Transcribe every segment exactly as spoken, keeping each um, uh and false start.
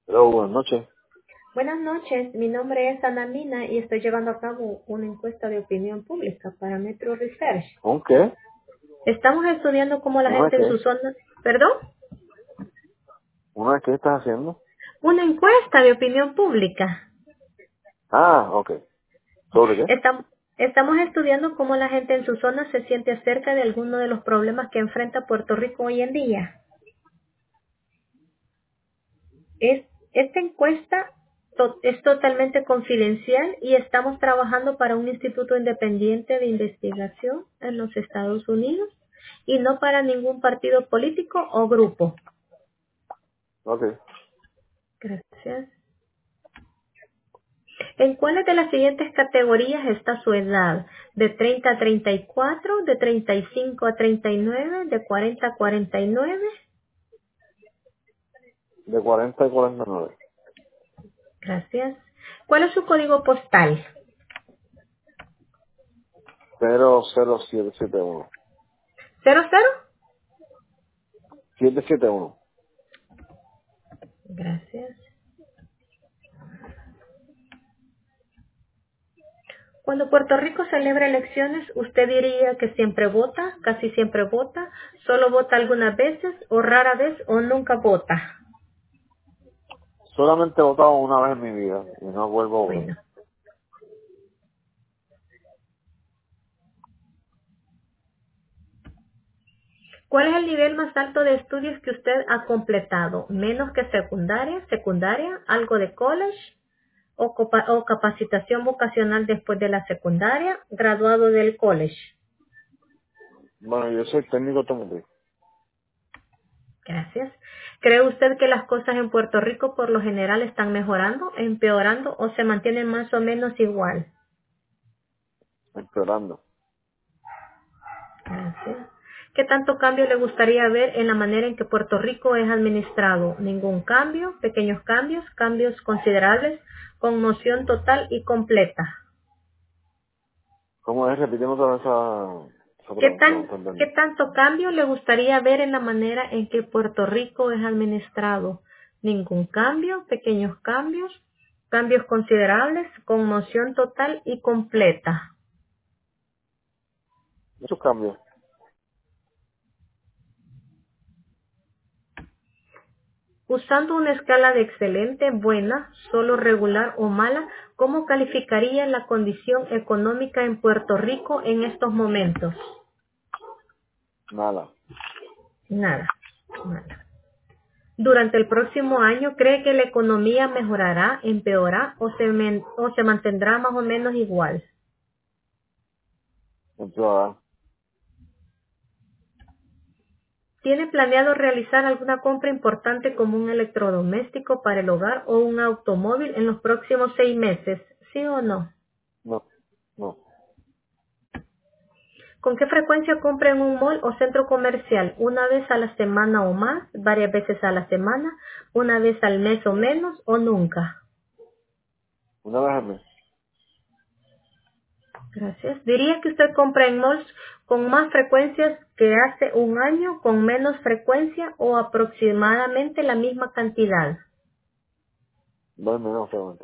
Hello, buenas noches. Buenas noches, mi nombre es Ana Mina y estoy llevando a cabo una encuesta de opinión pública para Metro Research. ¿Un qué? Estamos estudiando cómo la ¿Una gente en qué? su zona... ¿Perdón? ¿Una qué estás haciendo? Una encuesta de opinión pública. Ah, ok. ¿Sobre qué? Estam- Estamos estudiando cómo la gente en su zona se siente acerca de alguno de los problemas que enfrenta Puerto Rico hoy en día. Es, esta encuesta to- es totalmente confidencial y estamos trabajando para un instituto independiente de investigación en los Estados Unidos y no para ningún partido político o grupo. Ok. Gracias. ¿En cuáles de las siguientes categorías está su edad? ¿De treinta a treinta y cuatro, de treinta y cinco a treinta y nueve, de cuarenta a cuarenta y nueve? De cuarenta y cuarenta y nueve. Gracias. ¿Cuál es su código postal? cero cero siete siete uno. ¿Cero cero? siete siete uno. Gracias. Cuando Puerto Rico celebra elecciones, ¿usted diría que siempre vota, casi siempre vota, solo vota algunas veces, o rara vez, o nunca vota? Solamente he votado una vez en mi vida y no vuelvo a votar. Bueno. ¿Cuál es el nivel más alto de estudios que usted ha completado? ¿Menos que secundaria, secundaria, algo de college, o, copa- o capacitación vocacional después de la secundaria, graduado del college? Bueno, yo soy técnico automotriz. Gracias. ¿Cree usted que las cosas en Puerto Rico por lo general están mejorando, empeorando o se mantienen más o menos igual? Esperando. Gracias. ¿Qué tanto cambio le gustaría ver en la manera en que Puerto Rico es administrado? Ningún cambio, pequeños cambios, cambios considerables, conmoción total y completa. ¿Cómo es? Repitiendo otra vez esa, esa ¿Qué, pregunta, no tan, te ¿Qué entendí. tanto cambio le gustaría ver en la manera en que Puerto Rico es administrado? Ningún cambio, pequeños cambios, cambios considerables, conmoción total y completa. Muchos cambios. Usando una escala de excelente, buena, solo regular o mala, ¿cómo calificaría la condición económica en Puerto Rico en estos momentos? Nada. Nada. Nada. Durante el próximo año, ¿cree que la economía mejorará, empeorará o se, men- o se mantendrá más o menos igual? Empeorar. ¿Tiene planeado realizar alguna compra importante como un electrodoméstico para el hogar o un automóvil en los próximos seis meses? ¿Sí o no? No. No. ¿Con qué frecuencia compra en un mall o centro comercial? ¿Una vez a la semana o más? ¿Varias veces a la semana? ¿Una vez al mes o menos? ¿O nunca? Una vez al mes. Gracias. ¿Diría que usted compra en malls con más frecuencias que hace un año, con menos frecuencia o aproximadamente la misma cantidad? Dos menos solamente.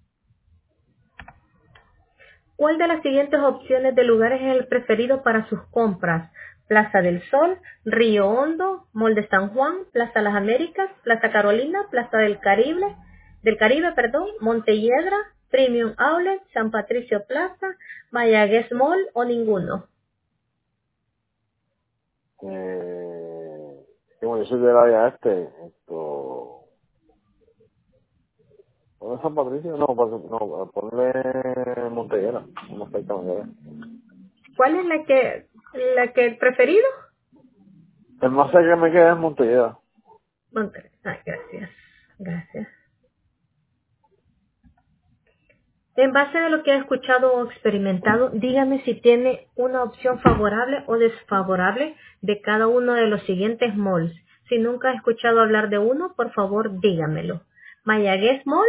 ¿Cuál de las siguientes opciones de lugares es el preferido para sus compras? Plaza del Sol, Río Hondo, Mall de San Juan, Plaza Las Américas, Plaza Carolina, Plaza del Caribe, del Caribe, perdón, Montelledra, Premium Outlet, San Patricio Plaza, Mayagüez Mall o ninguno. Eh, como yo soy del área este, esto... ¿Dónde es San Patricio? No, pues, no, ponle Montellera, una fecha Montellera. ¿Cuál es la que, la que el preferido? El más cerca que me queda es Montellera. Monterrey. Ay, gracias. Gracias. En base a lo que ha escuchado o experimentado, dígame si tiene una opción favorable o desfavorable de cada uno de los siguientes malls. Si nunca ha escuchado hablar de uno, por favor dígamelo. Mayagüez Mall,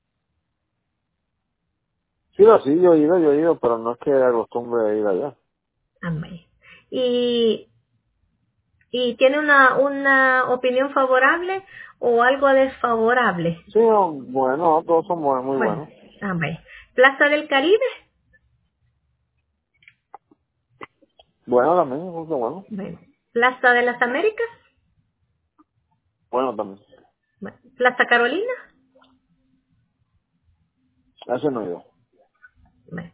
Sí, no, sí, yo he ido, yo he ido, pero no es que acostumbre a ir allá. amén. Y ¿Y tiene una, una opinión favorable o algo desfavorable? Sí, no, bueno, todos son bu- muy Bueno, buenos. a ver. Plaza del Caribe. Bueno también, muy bueno. Bueno. Plaza de las Américas. Bueno también. Bueno. Plaza Carolina. Ese no yo. Bueno.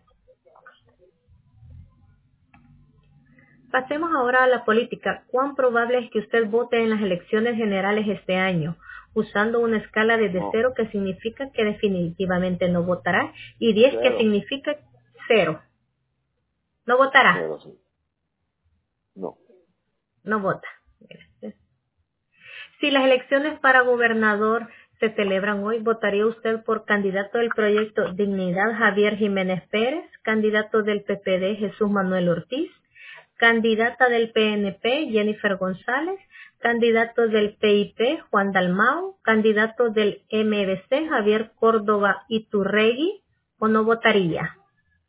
Pasemos ahora a la política. ¿Cuán probable es que usted vote en las elecciones generales este año? Usando una escala desde No, cero, que significa que definitivamente no votará, y diez, que cero. significa cero. No votará. Cero, sí. No. No vota. Gracias. Si las elecciones para gobernador se celebran hoy, ¿votaría usted por candidato del proyecto Dignidad Javier Jiménez Pérez, candidato del P P D Jesús Manuel Ortiz, candidata del P N P Jennifer González, candidato del P I P Juan Dalmau, candidato del M D C Javier Córdoba Iturregui, o no votaría?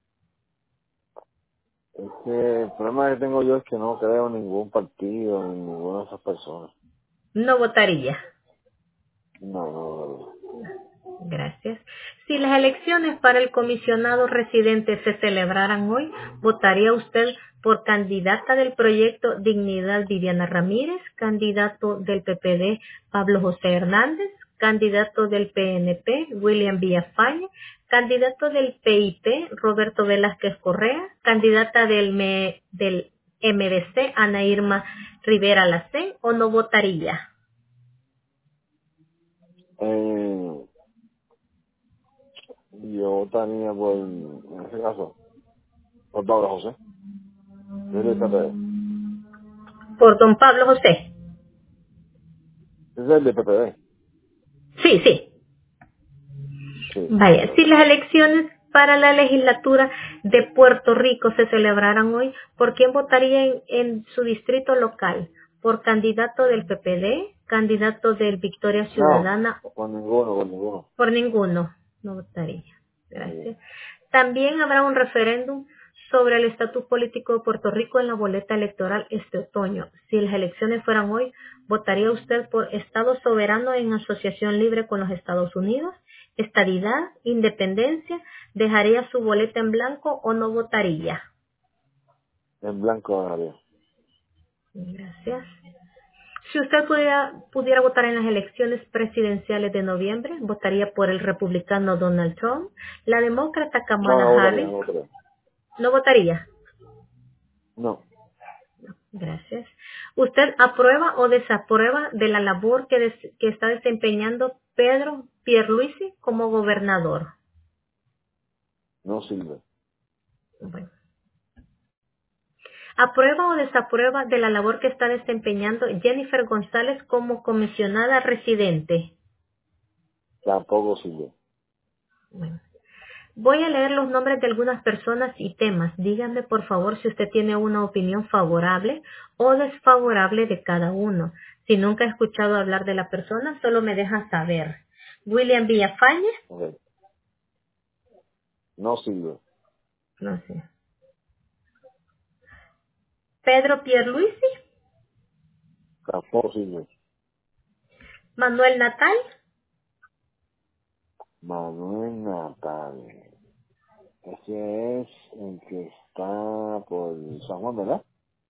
Es que el problema que tengo yo es que no creo en ningún partido, en ninguna de esas personas. No votaría. No, no, no. Gracias. Si las elecciones para el comisionado residente se celebraran hoy, ¿votaría usted por candidata del proyecto Dignidad Viviana Ramírez, candidato del P P D Pablo José Hernández, candidato del P N P William Villafañe, candidato del P I P Roberto Velázquez Correa, candidata del, M E del M D C Ana Irma Rivera Lacén, o no votaría? Eh, yo votaría por, en ese caso, por Pablo José. Yo soy del P P D. Por don Pablo José. Ese es el de P P D. Sí, sí. Sí, Vaya, si correcto. las elecciones para la legislatura de Puerto Rico se celebraran hoy, ¿por quién votaría en, en su distrito local? ¿Por candidato del P P D, candidato del Victoria No, Ciudadana? por ninguno, por ninguno. Por ninguno. No votaría. Sí. Gracias. También habrá un referéndum sobre el estatus político de Puerto Rico en la boleta electoral este otoño. Si las elecciones fueran hoy, ¿votaría usted por Estado soberano en asociación libre con los Estados Unidos? ¿Estadidad? ¿Independencia? ¿Dejaría su boleta en blanco o no votaría? En blanco ganaría. Gracias. Si usted pudiera, pudiera votar en las elecciones presidenciales de noviembre, ¿votaría por el republicano Donald Trump, la demócrata No, Kamala no votaría, Harris? no votaría. ¿No votaría? No, Gracias. ¿Usted aprueba o desaprueba de la labor que, des- que está desempeñando Pedro Pierluisi como gobernador? no sirve. Bueno. ¿Aprueba o desaprueba de la labor que está desempeñando Jennifer González como comisionada residente? Tampoco sirve. Bueno. Voy a leer los nombres de algunas personas y temas. Dígame, por favor, si usted tiene una opinión favorable o desfavorable de cada uno. Si nunca ha escuchado hablar de la persona, solo me deja saber. William Villafañe, Ok. No sirve. no sé. Pedro Pierluisi, Tampoco sirve. Manuel Natal, Manuel Natal. Ese es el que está por San Juan, ¿verdad?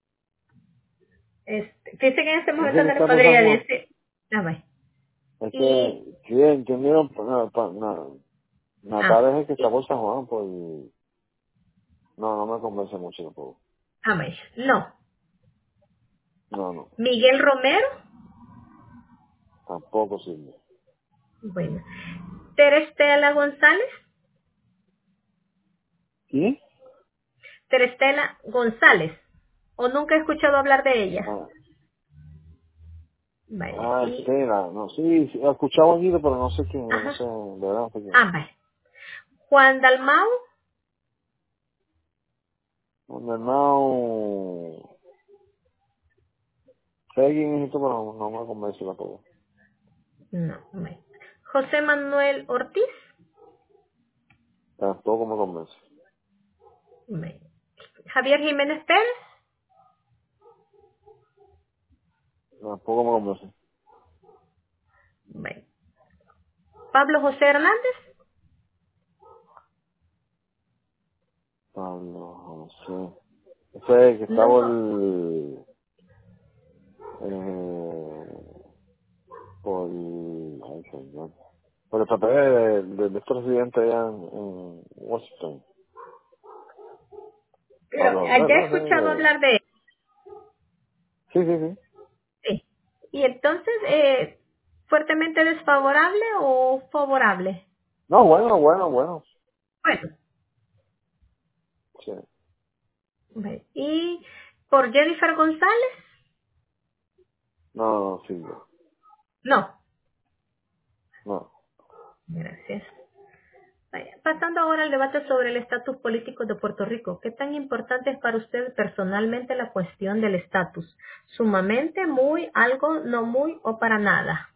este, fíjese que en este Ese momento que no le está por San podría Juan. decir. Ah, bueno. Es Y, que, sí, entendieron, na- pa- na- ah, Natal es el que está y, por San Juan, por... No, no me convence mucho tampoco. ah, bueno. No. No, no, Miguel Romero, tampoco sirve. bueno. Terestela González, ¿Sí? Terestela González, o nunca he escuchado hablar de ella. Ah, Vaya, ah, y, Estela, no, sí, sí, he escuchado aquí, pero no sé quién, no ajá, sé, de verdad no sé quién. ah, vaya. Juan Dalmau, Mi hermano, sé quién es esto, pero no me convence tampoco. no, vaya. José Manuel Ortiz, Tampoco me convence. vaya. Javier Jiménez Pérez, Tampoco me convence. Bueno. Pablo José Hernández. Pablo, no sé. Ese es el que está por... No. Eh, por... Ay, señor. Por el papel de, de, de este residente allá en, en Washington. Pero Pablo eh, José, ya he ¿no? Sí, escuchado que- hablar de él. sí, sí, sí. Sí. Y entonces, eh, ¿fuertemente desfavorable o favorable? No, bueno, bueno, bueno. Bueno. Sí. Bueno. ¿Y por Jennifer González? No, no, sí, no. No. No. Gracias. Vaya, pasando ahora al debate sobre el estatus político de Puerto Rico. ¿Qué tan importante es para usted personalmente la cuestión del estatus? ¿Sumamente, muy, algo, no muy o para nada?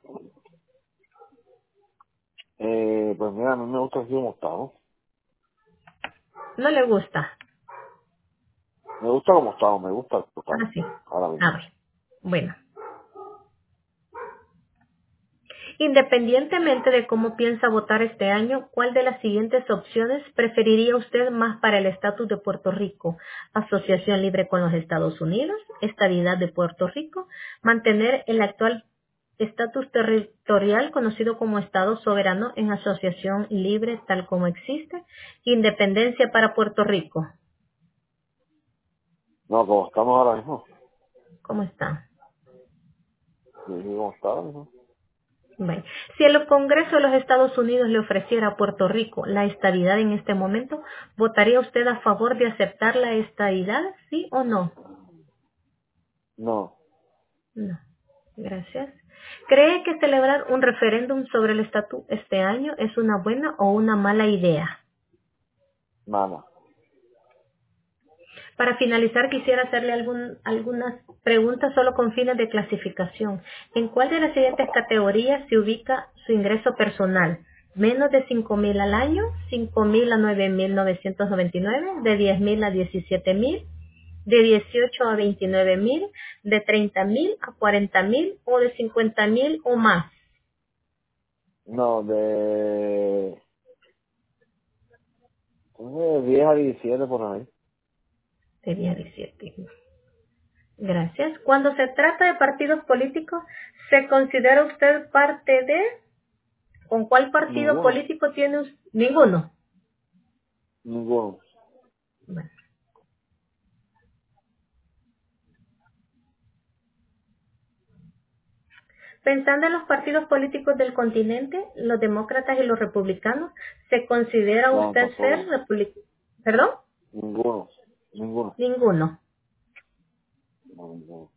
Eh, pues mira, a mí me gusta así como está, ¿no? ¿No le gusta? Me gusta como está, me gusta como está. Ah, sí. Ahora A mismo. ver. Bueno. Independientemente de cómo piensa votar este año, ¿cuál de las siguientes opciones preferiría usted más para el estatus de Puerto Rico? Asociación libre con los Estados Unidos, estabilidad de Puerto Rico, mantener el actual estatus territorial conocido como Estado soberano en asociación libre tal como existe, independencia para Puerto Rico. No, como estamos ahora mismo. ¿Cómo está? Sí, sí, como está ahora mismo. Bueno, si el Congreso de los Estados Unidos le ofreciera a Puerto Rico la estabilidad en este momento, ¿votaría usted a favor de aceptar la estabilidad, sí o no? No, No. Gracias. ¿Cree que celebrar un referéndum sobre el estatus este año es una buena o una mala idea? nada. Para finalizar, quisiera hacerle algún- algunas preguntas solo con fines de clasificación. ¿En cuál de las siguientes categorías se ubica su ingreso personal? ¿Menos de cinco mil al año? ¿cinco mil a nueve mil novecientos noventa y nueve? ¿De diez mil a diecisiete mil? ¿De dieciocho a veintinueve mil? ¿De treinta mil a cuarenta mil? ¿O de cincuenta mil o más? No, de... de diez a diecisiete por ahí. Sería diecisiete. Gracias. Cuando se trata de partidos políticos, ¿se considera usted parte de? ¿Con cuál partido Ninguno. político tiene usted? Ninguno. Ninguno. Bueno. Pensando en los partidos políticos del continente, los demócratas y los republicanos, ¿se considera No, usted ser tampoco. republicano? ¿Perdón? Ninguno. Ninguno. Ninguno. No, ninguno.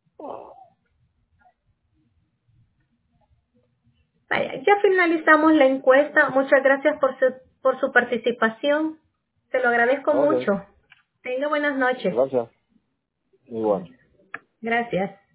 Vaya, ya finalizamos la encuesta. Muchas gracias por su, por su participación. Se lo agradezco Ok, mucho. Tenga buenas noches. gracias. Igual. Gracias.